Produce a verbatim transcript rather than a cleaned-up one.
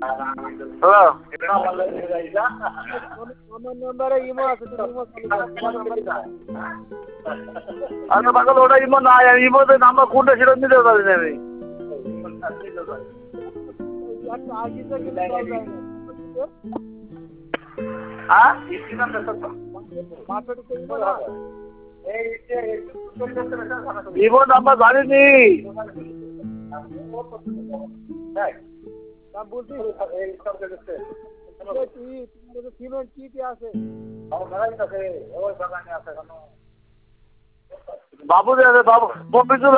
Hello আমার নাম্বারে imo আছে, তুমি ইমো আচ্ছা পাগল ওটা ইমো নাই ইমোতে নাম্বার কোনটা সেটা নিতে পারি না আমি একটা আইডিতে কিন্তু কল যায় না। হ্যাঁ মার্কেটে ইমো না, ইমো নাম্বার জানিনি তা বলছি সিমেন্ট কি কি আছে? বাবু বাবু